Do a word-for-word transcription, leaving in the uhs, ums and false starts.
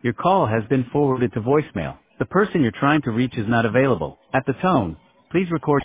Your call has been forwarded to voicemail. The person you're trying to reach is not available. At the tone, please record